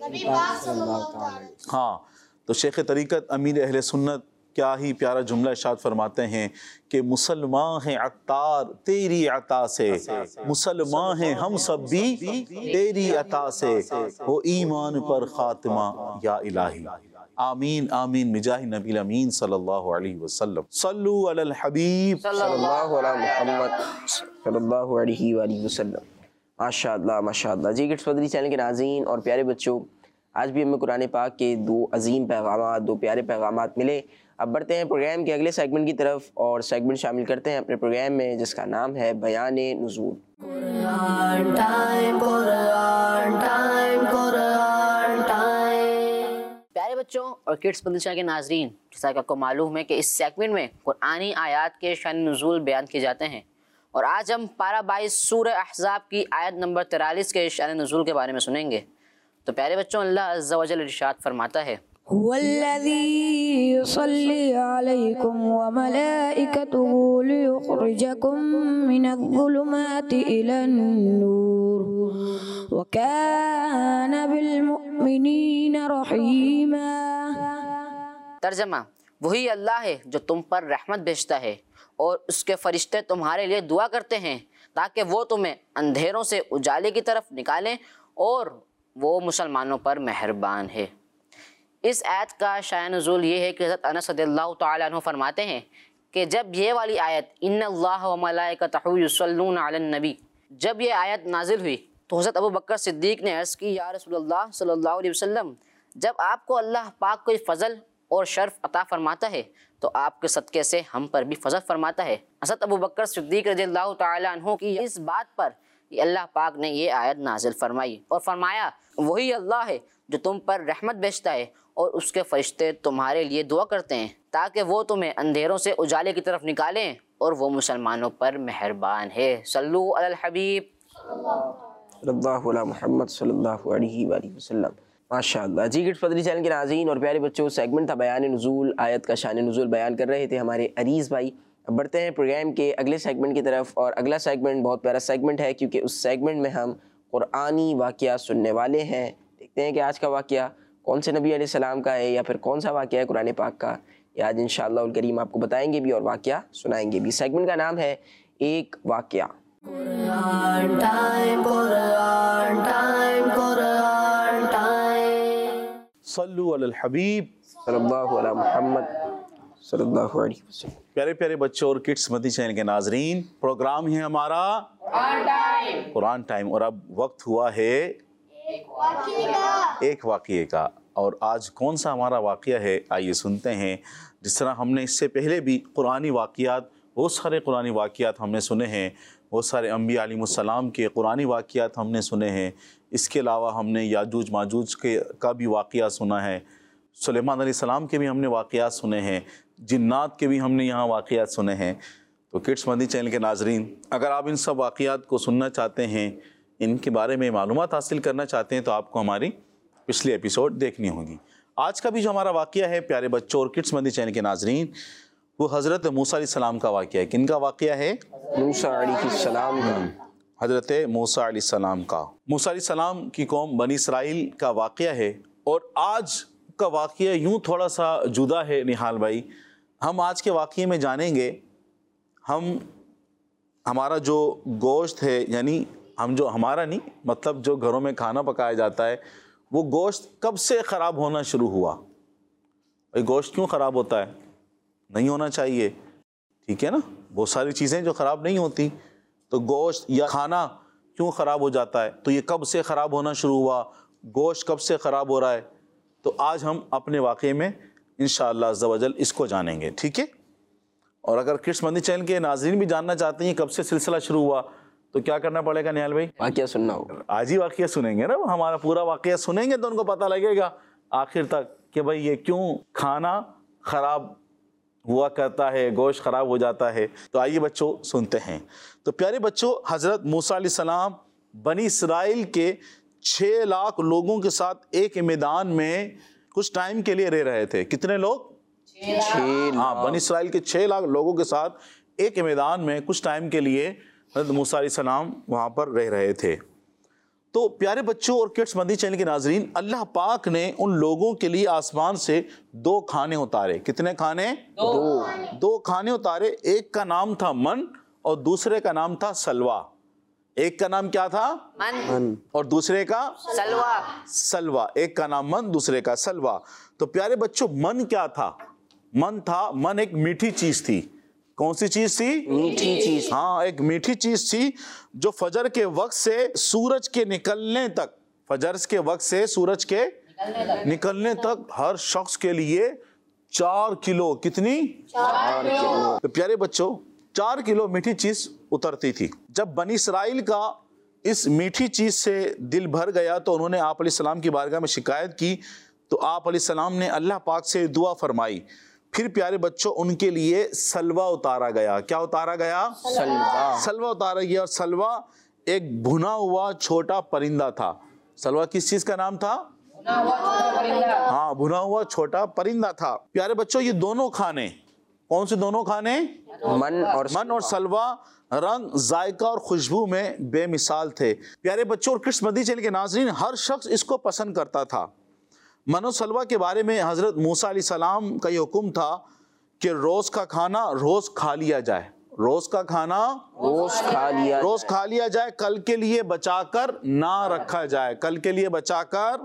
ہاں، تو شیخ طریقت امیر اہل سنت کیا ہی پیارا جملہ ارشاد فرماتے ہیں کہ مسلمان ہیں عطار تیری عطا سے، مسلمان ہیں ہم سب بھی تیری عطا سے، ہو ایمان پر خاتمہ یا الہی۔ آمین آمین بجاہ نبی الامین صلی اللہ علیہ وسلم۔ صلو علی الحبیب صلی اللہ علی محمد صلی اللہ علیہ وآلہ وسلم۔ ماشاء اللہ، ماشاء اللہ۔ جی کڈس مدنی چینل کے ناظرین اور پیارے بچوں، آج بھی ہمیں قرآن پاک کے دو عظیم پیغامات، دو پیارے پیغامات ملے۔ اب بڑھتے ہیں پروگرام کے اگلے سیگمنٹ کی طرف، اور سیگمنٹ شامل کرتے ہیں اپنے پروگرام میں جس کا نام ہے بیان نزول۔ Quran time, Quran time, Quran time. پیارے بچوں اور کڈس مدنی چینل کے ناظرین، جیسا کہ آپ کو معلوم ہے کہ اس سیگمنٹ میں قرآنی آیات کے شان نزول بیان کیے جاتے ہیں، اور آج ہم پارہ بائیس سورہ احزاب کی آیت نمبر تیرالیس کے شان نزول کے بارے میں سنیں گے۔ تو پیارے بچوں، اللہ عز و جل ارشاد فرماتا ہے، هو الذي يصلي عليكم وملائكته ليخرجكم من الظلمات إلى النور وكان بالمؤمنين رحيما۔ ترجمہ، وہی اللہ ہے جو تم پر رحمت بھیجتا ہے اور اس کے فرشتے تمہارے لیے دعا کرتے ہیں تاکہ وہ تمہیں اندھیروں سے اجالے کی طرف نکالیں، اور وہ مسلمانوں پر مہربان ہے۔ اس آیت کا شان نزول یہ ہے کہ حضرت انس رضی اللہ تعالیٰ عنہ فرماتے ہیں کہ جب یہ والی آیت ان اللہ و ملائکتہ یصلون علی النبی، جب یہ آیت نازل ہوئی تو حضرت ابو بکر صدیق نے عرض کی، یا رسول اللہ صلی اللہ علیہ وسلم، جب آپ کو اللہ پاک کوئی فضل اور شرف عطا فرماتا ہے تو آپ کے صدقے سے ہم پر بھی فضل فرماتا ہے۔ حضرت ابو بکر صدیق رضی اللہ تعالیٰ عنہ کی اس بات پر اللہ پاک نے یہ آیت نازل فرمائی اور فرمایا، وہی اللہ ہے جو تم پر رحمت بھیجتا ہے اور اس کے فرشتے تمہارے لیے دعا کرتے ہیں تاکہ وہ تمہیں اندھیروں سے اجالے کی طرف نکالیں، اور وہ مسلمانوں پر مہربان ہے۔ صلو علی الحبیب صلی اللہ علی محمد صلی اللہ علیہ وآلہ وسلم۔ ماشاء اللہ۔ جی کڈس مدنی چینل کے ناظرین اور پیارے بچوں، سیگمنٹ تھا بیان نزول، آیت کا شان نزول بیان کر رہے تھے ہمارے عریض بھائی۔ اب بڑھتے ہیں پروگرام کے اگلے سیگمنٹ کی طرف، اور اگلا سیگمنٹ بہت پیارا سیگمنٹ ہے کیونکہ اس سیگمنٹ میں ہم قرآنی واقعہ سننے والے ہیں۔ دیکھتے ہیں کہ آج کا واقعہ کون سے نبی علیہ السلام کا ہے، یا پھر کون سا واقعہ ہے قرآن پاک کا، یہ آج انشاءاللہ الکریم آپ کو بتائیں گے بھی اور واقعہ سنائیں گے بھی۔ سیگمنٹ کا نام ہے ایک واقعہ۔ Quran time, Quran time, Quran time. صلو علی الحبیب صلی اللہ علی محمد صلی اللہ علیہ وسلم۔ پیارے پیارے بچوں اور کڈس مدنی چینل کے ناظرین، پروگرام ہے ہمارا قرآن ٹائم، اور اب وقت ہوا ہے ایک واقعے کا۔ اور آج کون سا ہمارا واقعہ ہے، آئیے سنتے ہیں۔ جس طرح ہم نے اس سے پہلے بھی قرآنی واقعات، بہت سارے قرآنی واقعات ہم نے سنے ہیں، بہت سارے انبیاء علیہ السلام کے قرآنی واقعات ہم نے سنے ہیں. اس کے علاوہ ہم نے یاجوج ماجوج کے کا بھی واقعہ سنا ہے. سلیمان علیہ السلام کے بھی ہم نے واقعات سنے ہیں. جنات کے بھی ہم نے یہاں واقعات سنے ہیں. تو کڈس مدنی چینل کے ناظرین، اگر آپ ان سب واقعات کو سننا چاہتے ہیں، ان کے بارے میں معلومات حاصل کرنا چاہتے ہیں، تو آپ کو ہماری پچھلی ایپیسوڈ دیکھنی ہوگی. آج کا بھی جو ہمارا واقعہ ہے پیارے بچوں اور کڈس مدنی چینل کے ناظرین، وہ حضرت موسیٰ علیہ السلام کا واقعہ ہے. کن کا واقعہ ہے؟ موسیٰ علیہ السلام کا. حضرت موسیٰ علیہ السلام کا. موسیٰ علیہ السلام کی قوم بنی اسرائیل کا واقعہ ہے. اور آج کا واقعہ یوں تھوڑا سا جدا ہے نہال بھائی. ہم آج کے واقعے میں جانیں گے ہم ہمارا جو گوشت ہے، یعنی ہم جو ہمارا نہیں مطلب جو گھروں میں کھانا پکایا جاتا ہے، وہ گوشت کب سے خراب ہونا شروع ہوا. بھائی گوشت کیوں خراب ہوتا ہے؟ نہیں ہونا چاہیے، ٹھیک ہے نا. بہت ساری چیزیں جو خراب نہیں ہوتی، تو گوشت یا کھانا کیوں خراب ہو جاتا ہے؟ تو یہ کب سے خراب ہونا شروع ہوا، گوشت کب سے خراب ہو رہا ہے. تو آج ہم اپنے واقعے میں انشاءاللہ عز و جل اس کو جانیں گے، ٹھیک ہے. اور اگر کڈس مدنی چینل کے ناظرین بھی جاننا چاہتے ہیں کب سے سلسلہ شروع ہوا، تو کیا کرنا پڑے گا نہال بھائی؟ واقعہ سننا ہوگا. آج ہی واقعہ سنیں گے نا، ہمارا پورا واقعہ سنیں گے تو ان کو پتہ لگے گا آخر تک کہ بھائی یہ کیوں کھانا خراب ہوا کرتا ہے، گوشت خراب ہو جاتا ہے. تو آئیے بچوں سنتے ہیں. تو پیارے بچوں، حضرت موسیٰ علیہ السلام بنی اسرائیل کے چھ لاکھ لوگوں کے ساتھ ایک میدان میں کچھ ٹائم کے لیے رہ رہے تھے. کتنے لوگ؟ ہاں، بنی اسرائیل کے چھ لاکھ لوگوں کے ساتھ ایک میدان میں کچھ ٹائم کے لیے حضرت موسیٰ علیہ السلام وہاں پر رہ رہے تھے. تو پیارے بچوں اور کڈس مدنی چینل کے ناظرین، اللہ پاک نے ان لوگوں کے لیے آسمان سے دو کھانے اتارے. کتنے کھانے؟ دو دو کھانے اتارے. ایک کا نام تھا من اور دوسرے کا نام تھا سلوا. ایک کا نام کیا تھا؟ من. اور دوسرے کا سلوا. سلوا. ایک کا نام من، دوسرے کا سلوا. تو پیارے بچوں، من کیا تھا؟ من تھا من ایک میٹھی چیز تھی. کون سی چیز تھی؟ میٹھی چیز. ہاں، ایک میٹھی چیز تھی جو فجر کے وقت سے سورج کے نکلنے تک فجر کے وقت سے سورج کے نکلنے تک ہر شخص کے لیے چار کلو کتنی؟ چار کلو. تو پیارے بچوں، چار کلو میٹھی چیز اترتی تھی. جب بنی اسرائیل کا اس میٹھی چیز سے دل بھر گیا تو انہوں نے آپ علیہ السلام کی بارگاہ میں شکایت کی. تو آپ علیہ السلام نے اللہ پاک سے دعا فرمائی. پھر پیارے بچوں ان کے لیے سلوا اتارا گیا. کیا اتارا گیا؟ سلوا. سلوا اتارا گیا. اور سلوا ایک بھنا ہوا چھوٹا پرندہ تھا. سلوا کس چیز کا نام تھا؟ ہاں، بھنا ہوا چھوٹا پرندہ تھا. پیارے بچوں، یہ دونوں کھانے، کون سے دونوں کھانے؟ من اور من اور سلوا رنگ، ذائقہ اور خوشبو میں بے مثال تھے. پیارے بچوں اور کڈس مدنی چینل کے ناظرین، ہر شخص اس کو پسند کرتا تھا. من و سلوا کے بارے میں حضرت موسیٰ علیہ السلام کا یہ حکم تھا کہ روز کا کھانا روز کھا لیا جائے. روز کا کھانا روز کھا لیا روز کھا لیا جائے، کل کے لیے بچا کر نہ رکھا جائے. کل کے لیے بچا کر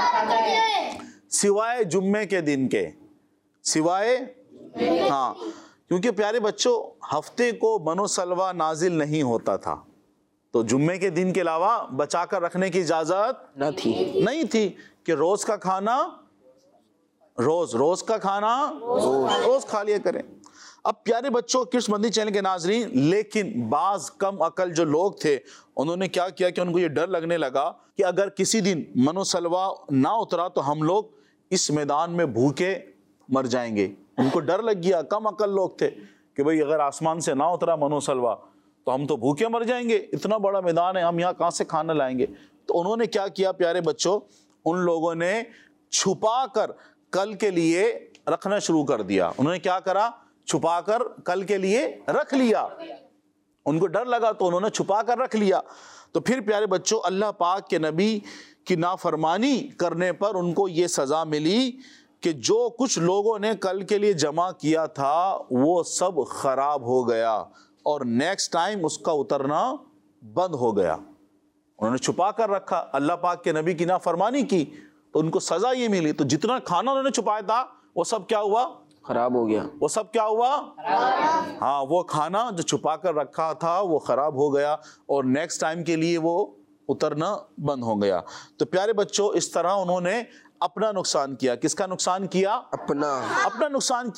سوائے جمعے کے دن کے، سوائے ہاں، کیونکہ پیارے بچوں ہفتے کو من و سلوا نازل نہیں ہوتا تھا، تو جمعے کے دن کے علاوہ بچا کر رکھنے کی اجازت نہ تھی نہیں تھی کہ روز کا کھانا روز روز کا کھانا روز کھا لیا کریں. اب پیارے بچوں کڈس مدنی چینل کے ناظرین، لیکن بعض کم عقل جو لوگ تھے انہوں نے کیا کیا کہ ان کو یہ ڈر لگنے لگا کہ اگر کسی دن من و سلوا نہ اترا تو ہم لوگ اس میدان میں بھوکے مر جائیں گے. ان کو ڈر لگ گیا، کم عقل لوگ تھے کہ بھئی اگر آسمان سے نہ اترا من و سلوا تو ہم تو بھوکے مر جائیں گے، اتنا بڑا میدان ہے، ہم یہاں کہاں سے کھانا لائیں گے. تو انہوں نے کیا کیا پیارے بچوں، ان لوگوں نے چھپا کر کل کے لیے رکھنا شروع کر دیا. انہوں نے کیا کرا؟ چھپا کر کل کے لیے رکھ لیا. ان کو ڈر لگا تو انہوں نے چھپا کر رکھ لیا. تو پھر پیارے بچوں اللہ پاک کے نبی کی نافرمانی کرنے پر ان کو یہ سزا ملی کہ جو کچھ لوگوں نے کل کے لیے جمع کیا تھا وہ سب خراب ہو گیا اور نیکسٹ ٹائم اس کا اترنا بند ہو گیا. انہوں نے چھپا کر رکھا، اللہ پاک کے نبی کی نافرمانی کی تو ان کو سزا یہ ملی. تو جتنا کھانا انہوں نے چھپایا تھا وہ سب کیا ہوا؟ خراب ہو گیا. وہ سب کیا ہوا؟ ہاں، وہ کھانا جو چھپا کر رکھا تھا وہ خراب ہو گیا اور نیکسٹ ٹائم کے لیے وہ اترنا بند ہو گیا. تو پیارے بچوں اس طرح انہوں نے اپنا نقصان کیا. کس کا نقصان کیا؟ اپنا اپنا نقصان کیا.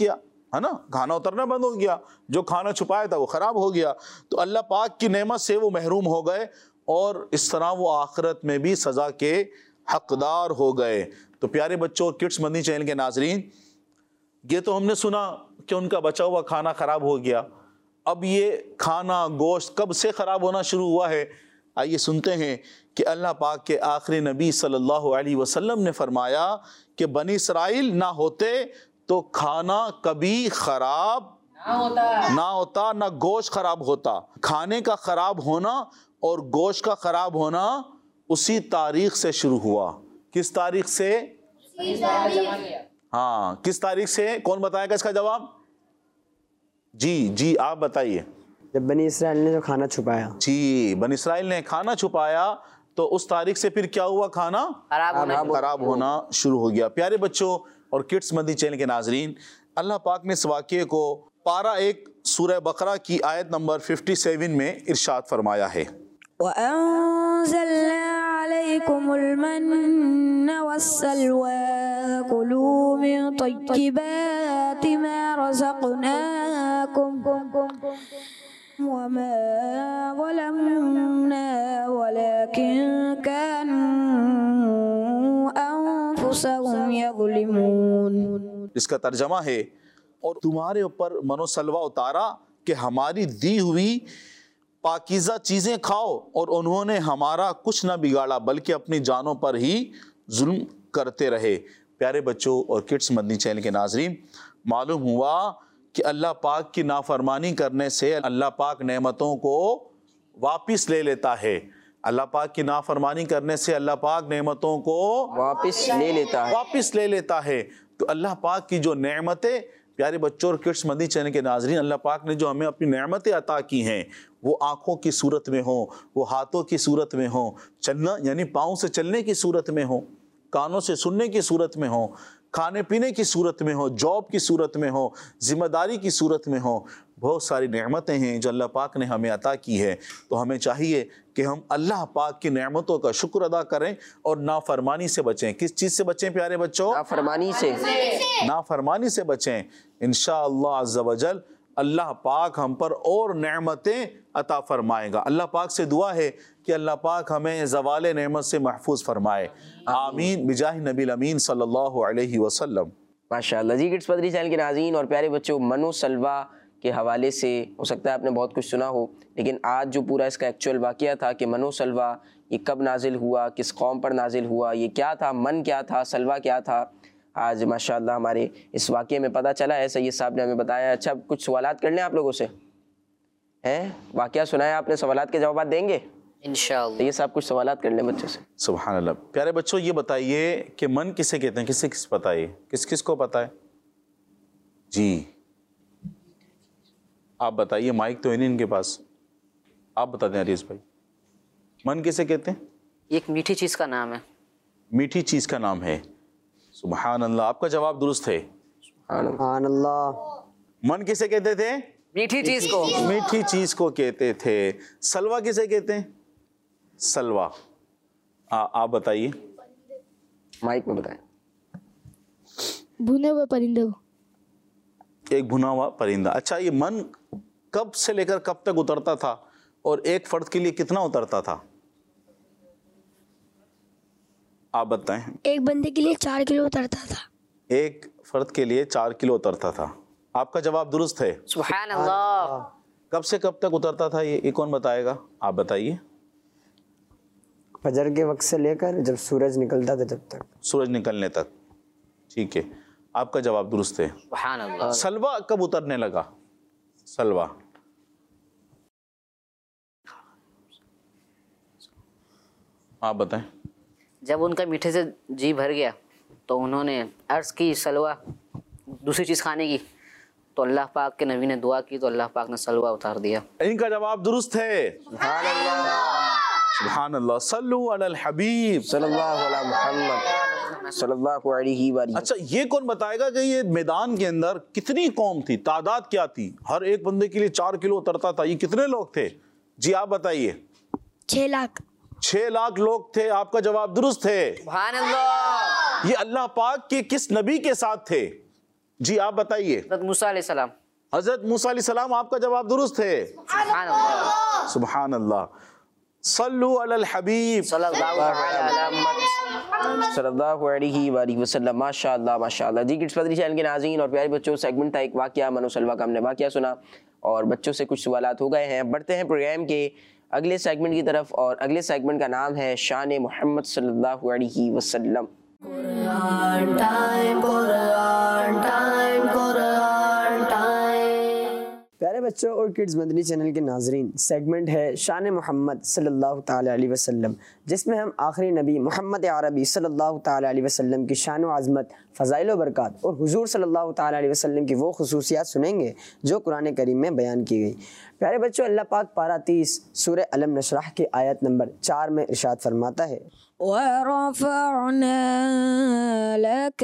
ہے نا, کھانا اترنا بند ہو گیا, جو کھانا چھپایا تھا وہ خراب ہو گیا. تو اللہ پاک کی نعمت سے وہ محروم ہو گئے اور اس طرح وہ آخرت میں بھی سزا کے حقدار ہو گئے. تو پیارے بچوں اور کڈس مدنی چینل کے ناظرین, یہ تو ہم نے سنا کہ ان کا بچا ہوا کھانا خراب ہو گیا. اب یہ کھانا گوشت کب سے خراب ہونا شروع ہوا ہے؟ آئیے سنتے ہیں کہ اللہ پاک کے آخری نبی صلی اللہ علیہ وسلم نے فرمایا کہ بنی اسرائیل نہ ہوتے تو کھانا کبھی خراب نہ ہوتا نہ ہوتا نہ گوشت خراب ہوتا. کھانے کا خراب ہونا اور گوشت کا خراب ہونا اسی تاریخ سے شروع ہوا. کس تاریخ سے؟ ہاں, کس تاریخ سے؟ کون بتائے گا اس کا جواب؟ جی جی آپ بتائیے. جب بنی اسرائیل نے جو کھانا چھپایا. جی, بنی اسرائیل نے کھانا چھپایا تو اس تاریخ سے پھر کیا ہوا؟ کھانا خراب ہونا شروع ہو گیا. پیارے بچوں اور کڈس مدنی چینل کے ناظرین, اللہ پاک نے اس واقعے کو پارہ ایک سورہ بقرہ کی آیت نمبر سچاون میں ارشاد فرمایا ہے. وَأَنزَلْنَا عَلَيْكُمُ الْمَنَّ وَالسَّلْوَىٰ كُلُوا مِن طَيِّبَاتِ مَا رَزَقْنَاكُمْ وَمَا ظَلَمْنَا وَلَكِن كَانُوا أَنفُسَهُمْ يَظْلِمُونَ. اس کا ترجمہ ہے, اور تمہارے اوپر منو سلوہ اتارا کہ ہماری دی ہوئی پاکیزہ چیزیں کھاؤ, اور انہوں نے ہمارا کچھ نہ بگاڑا بلکہ اپنی جانوں پر ہی ظلم کرتے رہے. پیارے بچوں اور کڈس مدنی چینل کے ناظرین, معلوم ہوا کہ اللہ پاک کی نافرمانی کرنے سے اللہ پاک نعمتوں کو واپس لے لیتا ہے. اللہ پاک کی نافرمانی کرنے سے اللہ پاک نعمتوں کو واپس لے لیتا ہے واپس لے لیتا ہے. تو اللہ پاک کی جو نعمتیں, پیارے بچوں اور کڈس مدنی چینل کے ناظرین, اللہ پاک نے جو ہمیں اپنی نعمتیں عطا کی ہیں, وہ آنکھوں کی صورت میں ہوں, وہ ہاتھوں کی صورت میں ہوں, چلنا یعنی پاؤں سے چلنے کی صورت میں ہوں, کانوں سے سننے کی صورت میں ہوں, کھانے پینے کی صورت میں ہو, جاب کی صورت میں ہو, ذمہ داری کی صورت میں ہو, بہت ساری نعمتیں ہیں جو اللہ پاک نے ہمیں عطا کی ہے. تو ہمیں چاہیے کہ ہم اللہ پاک کی نعمتوں کا شکر ادا کریں اور نافرمانی سے بچیں. کس چیز سے بچیں پیارے بچوں؟ نافرمانی سے. نافرمانی سے بچیں. انشاءاللہ عز و جل اللہ پاک ہم پر اور نعمتیں عطا فرمائے گا. اللہ پاک سے دعا ہے کہ اللہ پاک ہمیں زوال نعمت سے محفوظ فرمائے. آمین بجاہ نبی الامین صلی اللہ علیہ وسلم. ماشاءاللہ. جی کڈس مدنی چینل کے ناظرین اور پیارے بچوں, منو سلوہ کے حوالے سے ہو سکتا ہے آپ نے بہت کچھ سنا ہو, لیکن آج جو پورا اس کا ایکچوئل واقعہ تھا کہ منو سلوہ یہ کب نازل ہوا, کس قوم پر نازل ہوا, یہ کیا تھا, من کیا تھا, سلوہ کیا تھا, آج ماشاءاللہ ہمارے اس واقعے میں پتہ چلا ہے. سید صاحب نے ہمیں بتایا. اچھا کچھ سوالات کر لیں آپ لوگوں سے, ہیں واقعہ سنایا آپ نے, سوالات کے جوابات دیں گے انشاءاللہ. یہ صاحب کچھ سوالات کر لیں بچوں سے. سبحان اللہ. پیارے بچوں یہ بتائیے کہ من کسے کہتے ہیں؟ کسے کس پتہ ہے؟ کس کس کو پتہ ہے؟ جی آپ بتائیے, مائک تو ہے نہیں ان کے پاس, آپ بتا دیں عریض بھائی. من کسے کہتے ہیں؟ ایک میٹھی چیز کا نام ہے. میٹھی چیز کا نام ہے. سبحان اللہ, آپ کا جواب درست ہے. سبحان اللہ. من کسے کہتے تھے؟ میٹھی چیز کو. میٹھی چیز کو کہتے تھے. سلوہ کسے کہتے ہیں؟ سلوہ. آپ بتائیے. مائک میں بتائیں. بھنے ہوئے پرندے کو. ایک بھنا ہوا پرندہ. اچھا یہ من کب سے لے کر کب تک اترتا تھا اور ایک فرد کے لیے کتنا اترتا تھا؟ آپ بتائیں. ایک بندے کے لیے چار کلو اترتا تھا. ایک فرد کے لیے چار کلو اترتا تھا. آپ کا جواب درست ہے. سبحان اللہ. کب سے کب تک اترتا تھا یہ یہ کون بتائے گا؟ آپ بتائیے. فجر کے وقت سے لے کر جب سورج نکلتا تھا جب تک. سورج نکلنے تک. ٹھیک ہے, آپ کا جواب درست ہے. سبحان اللہ. سلوہ کب اترنے لگا؟ سلوہ آپ بتائیں. جب ان کا میٹھے سے جی بھر گیا تو انہوں نے عرض کی سلوہ دوسری چیز کھانے کی, تو اللہ پاک کے نبی نے دعا کی تو اللہ پاک نے سلوہ اتار دیا. ان کا جواب درست ہے. سبحان اللہ. سبحان اللہ. صلو علی الحبیب صلی اللہ علیہ محمد صلی اللہ علیہ وآلہ. اچھا یہ کون بتائے گا کہ یہ میدان کے اندر کتنی قوم تھی, تعداد کیا تھی؟ ہر ایک بندے کے لیے چار کلو اترتا تھا, یہ کتنے لوگ تھے؟ جی آپ بتائیے. چھ لاکھ. چھ لاکھ لوگ تھے. آپ کا جواب درست ہے. سبحان اللہ. یہ اللہ پاک کے کس نبی کے ساتھ تھے؟ جی آپ بتائیے. حضرت موسیٰ علیہ السلام. حضرت موسیٰ علیہ السلام آپ کا جواب درست ہے. سبحان اللہ. سبحان اللہ. صلو علی الحبیب صلی اللہ علیہ وسلم. صلی اللہ علیہ وآلہ وسلم. ماشاء اللہ ماشاء اللہ. جی کڈس پدری چینل کے ناظرین اور پیارے بچوں، سیگمنٹ تھا ایک واقعہ منو سلوہ کا، ہم نے واقعہ سنا اور بچوں سے کچھ سوالات ہو گئے ہیں. بڑھتے ہیں پروگرام کے اگلے سیگمنٹ کی طرف، اور اگلے سیگمنٹ کا نام ہے شان محمد صلی اللہ علیہ وسلم. Quran time, Quran time, Quran time. پیارے بچوں اور کڈز مدنی چینل کے ناظرین، سیگمنٹ ہے شان محمد صلی اللہ تعالیٰ علیہ وسلم، جس میں ہم آخری نبی محمد عربی صلی اللہ تعالیٰ علیہ وسلم کی شان و عظمت، فضائل و برکات اور حضور صلی اللہ تعالیٰ علیہ وسلم کی وہ خصوصیات سنیں گے جو قرآن کریم میں بیان کی گئی. پیارے بچوں، اللہ پاک پارہ تیس سورہ الم نشرح کی آیت نمبر چار میں ارشاد فرماتا ہے، وَرَفَعْنَا لَكَ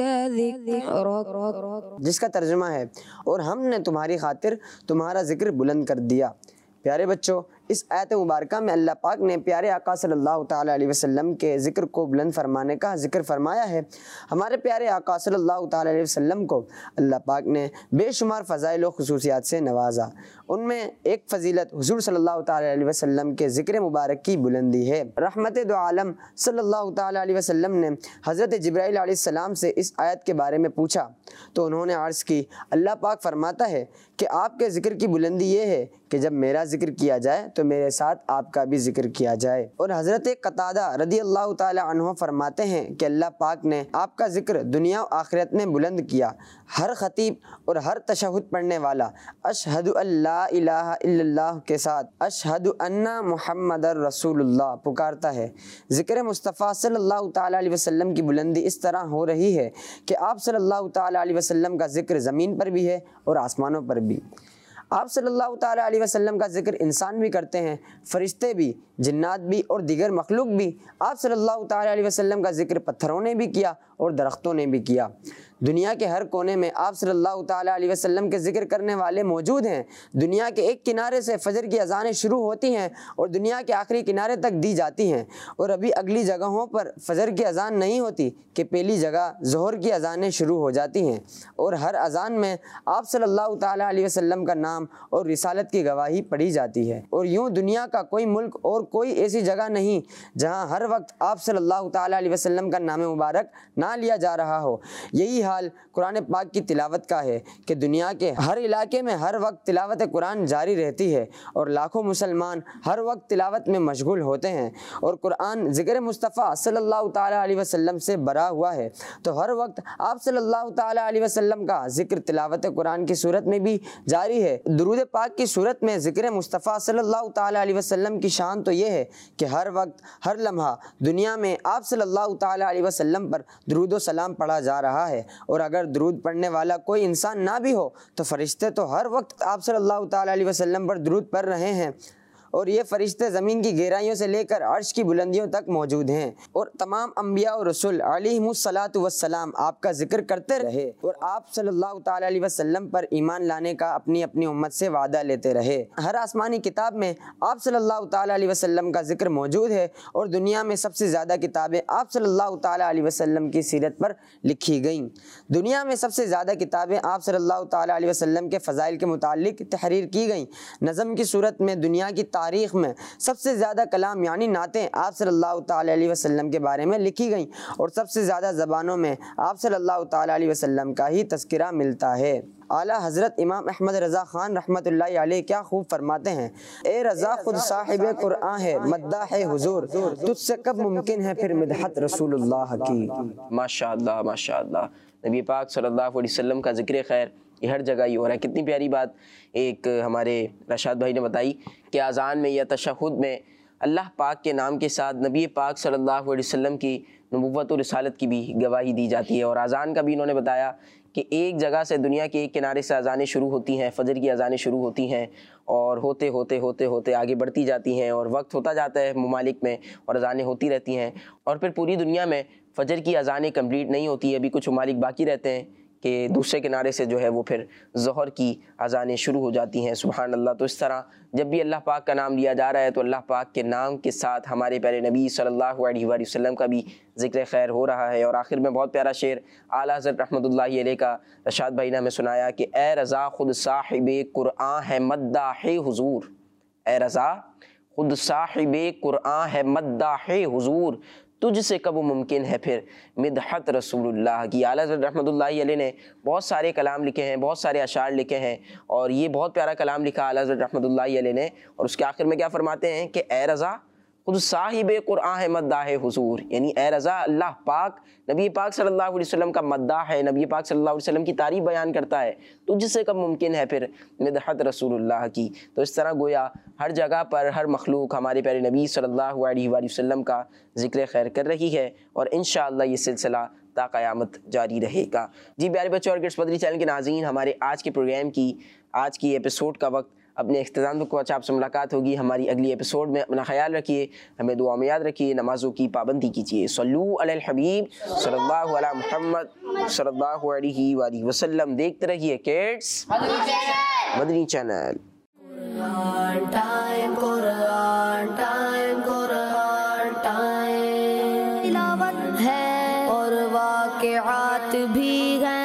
ذِكْرَكَ، جس کا ترجمہ ہے اور ہم نے تمہاری خاطر تمہارا ذکر بلند کر دیا. پیارے بچوں، اس آیت مبارکہ میں اللہ پاک نے پیارے آقا صلی اللہ تعالیٰ علیہ وسلم کے ذکر کو بلند فرمانے کا ذکر فرمایا ہے. ہمارے پیارے آقا صلی اللہ تعالیٰ علیہ وسلم کو اللہ پاک نے بے شمار فضائل و خصوصیات سے نوازا. ان میں ایک فضیلت حضور صلی اللہ تعالیٰ علیہ وسلم کے ذکر مبارک کی بلندی ہے. رحمت دو عالم صلی اللہ تعالیٰ علیہ وسلم نے حضرت جبرائیل علیہ السلام سے اس آیت کے بارے میں پوچھا تو انہوں نے عرض کی، اللہ پاک فرماتا ہے کہ آپ کے ذکر کی بلندی یہ ہے کہ جب میرا ذکر کیا جائے تو میرے ساتھ آپ کا بھی ذکر کیا جائے. اور حضرت قتادہ رضی اللہ تعالی عنہ فرماتے ہیں کہ اللہ پاک نے آپ کا ذکر دنیا و آخرت میں بلند کیا. ہر خطیب اور ہر تشہد پڑھنے والا اشہد ان لا الہ الا اللہ کے ساتھ اشہد ان محمد رسول اللہ پکارتا ہے. ذکر مصطفیٰ صلی اللہ تعالی علیہ وسلم کی بلندی اس طرح ہو رہی ہے کہ آپ صلی اللہ تعالی علیہ وسلم کا ذکر زمین پر بھی ہے اور آسمانوں پر بھی. آپ صلی اللہ تعالیٰ علیہ وسلم کا ذکر انسان بھی کرتے ہیں، فرشتے بھی، جنات بھی اور دیگر مخلوق بھی. آپ صلی اللہ تعالیٰ علیہ وسلم کا ذکر پتھروں نے بھی کیا اور درختوں نے بھی کیا. دنیا کے ہر کونے میں آپ صلی اللہ تعالیٰ علیہ وسلم کے ذکر کرنے والے موجود ہیں. دنیا کے ایک کنارے سے فجر کی اذانیں شروع ہوتی ہیں اور دنیا کے آخری کنارے تک دی جاتی ہیں، اور ابھی اگلی جگہوں پر فجر کی اذان نہیں ہوتی کہ پہلی جگہ ظہر کی اذانیں شروع ہو جاتی ہیں، اور ہر اذان میں آپ صلی اللہ تعالیٰ علیہ وسلم کا نام اور رسالت کی گواہی پڑھی جاتی ہے. اور یوں دنیا کا کوئی ملک اور کوئی ایسی جگہ نہیں جہاں ہر وقت آپ صلی اللہ تعالیٰ علیہ وسلم کا نام مبارک نہ لیا جا رہا ہو. یہی حال قرآن پاک کی تلاوت کا ہے کہ دنیا کے ہر علاقے میں ہر وقت تلاوت قرآن جاری رہتی ہے اور لاکھوں مسلمان ہر وقت تلاوت میں مشغول ہوتے ہیں، اور قرآن ذکر مصطفیٰ صلی اللہ تعالیٰ علیہ وسلم سے بھرا ہوا ہے. تو ہر وقت آپ صلی اللہ تعالیٰ علیہ وسلم کا ذکر تلاوت قرآن کی صورت میں بھی جاری ہے. درود پاک کی صورت میں ذکر مصطفیٰ صلی اللہ تعالیٰ علیہ وسلم کی شان تو یہ ہے کہ ہر وقت ہر لمحہ دنیا میں آپ صلی اللہ تعالیٰ علیہ وسلم پر درود و سلام پڑھا جا رہا ہے. اور اگر درود پڑھنے والا کوئی انسان نہ بھی ہو تو فرشتے تو ہر وقت آپ صلی اللہ تعالیٰ علیہ وسلم پر درود پڑھ رہے ہیں، اور یہ فرشتے زمین کی گہرائیوں سے لے کر عرش کی بلندیوں تک موجود ہیں. اور تمام انبیاء اور رسول علیہم الصلاۃ والسلام آپ کا ذکر کرتے رہے اور آپ صلی اللہ تعالیٰ علیہ وسلم پر ایمان لانے کا اپنی اپنی امت سے وعدہ لیتے رہے. ہر آسمانی کتاب میں آپ صلی اللہ تعالیٰ علیہ وسلم کا ذکر موجود ہے، اور دنیا میں سب سے زیادہ کتابیں آپ صلی اللہ تعالیٰ علیہ وسلم کی سیرت پر لکھی گئیں. دنیا میں سب سے زیادہ کتابیں آپ صلی اللہ تعالیٰ علیہ وسلم کے فضائل کے متعلق تحریر کی گئیں. نظم کی صورت میں دنیا کی تاریخ میں سب سے زیادہ کلام یعنی نعتیں آپ صلی اللہ تعالیٰ علیہ وسلم کے بارے میں لکھی گئیں، اور سب سے زیادہ زبانوں میں آپ صلی اللہ تعالیٰ علیہ وسلم کا ہی تذکرہ ملتا ہے. اعلیٰ حضرت امام احمد رضا خان رحمۃ اللہ علیہ کیا خوب فرماتے ہیں، اے رضا خود صاحب قرآن ہے، مداح حضور تجھ سے کب ممکن ہے پھر مدحت رسول اللہ کی. ماشاء اللہ ماشاء اللہ. نبی پاک صلی اللہ علیہ وسلم کا ذکر خیر یہ ہر جگہ ہی ہو رہا ہے. کتنی پیاری بات ایک ہمارے رشاد بھائی نے بتائی کہ اذان میں یا تشہد میں اللہ پاک کے نام کے ساتھ نبی پاک صلی اللہ علیہ وسلم کی نبوت و رسالت کی بھی گواہی دی جاتی ہے. اور اذان کا بھی انہوں نے بتایا کہ ایک جگہ سے دنیا کے ایک کنارے سے اذانیں شروع ہوتی ہیں، فجر کی اذانیں شروع ہوتی ہیں اور ہوتے ہوتے ہوتے ہوتے آگے بڑھتی جاتی ہیں، اور وقت ہوتا جاتا ہے ممالک میں اور اذانیں ہوتی رہتی ہیں، اور پھر پوری دنیا میں فجر کی اذانیں کمپلیٹ نہیں ہوتی ہے. ابھی کچھ ممالک باقی رہتے ہیں کہ دوسرے کنارے سے جو ہے وہ پھر ظہر کی اذانیں شروع ہو جاتی ہیں. سبحان اللہ. تو اس طرح جب بھی اللہ پاک کا نام لیا جا رہا ہے تو اللہ پاک کے نام کے ساتھ ہمارے پیارے نبی صلی اللہ علیہ وآلہ وسلم کا بھی ذکر خیر ہو رہا ہے. اور آخر میں بہت پیارا شعر اعلیٰ حضرت رحمۃ اللہ علیہ کا رشاد بھائی نے ہمیں سنایا کہ اے رضا خود صاحب قرآن ہے مداح حضور. اے رضا خود صاحب قرآن ہے مداح حضور، تجھ سے کب ممکن ہے پھر مدحت رسول اللہ کی. اعلیٰ حضرت رحمۃ اللہ علیہ نے بہت سارے کلام لکھے ہیں، بہت سارے اشعار لکھے ہیں، اور یہ بہت پیارا کلام لکھا اعلیٰ حضرت رحمۃ اللہ علیہ نے. اور اس کے آخر میں کیا فرماتے ہیں کہ اے رضا خود صاحب قرآن ہے مداح حضور، یعنی اے رضا اللہ پاک نبی پاک صلی اللہ علیہ وسلم کا مداح ہے، نبی پاک صلی اللہ علیہ وسلم کی تعریف بیان کرتا ہے، تجھ سے کب ممکن ہے پھر مدحت رسول اللہ کی. تو اس طرح گویا ہر جگہ پر ہر مخلوق ہمارے پیارے نبی صلی اللہ علیہ وآلہ وسلم کا ذکر خیر کر رہی ہے، اور انشاءاللہ یہ سلسلہ تا قیامت جاری رہے گا. جی پیارے بچوں اور کڈس مدنی چینل کے ناظرین، ہمارے آج کے پروگرام کی آج کی ایپیسوڈ کا وقت اپنے اختتام کو اچھا آپ سے ملاقات ہوگی. ہماری اگلی ایپیسوڈ میں اپنا خیال رکھیے، ہمیں دعا میں یاد رکھیے، نمازوں کی پابندی کیجیے. صلو علی الحبیب صلی اللہ علی محمد صلی اللہ علیہ وآلہ وسلم. دیکھتے رہیے kids Madani channel. Quran time, Quran time, Quran time. تلاوت ہے اور واقعات بھی ہیں.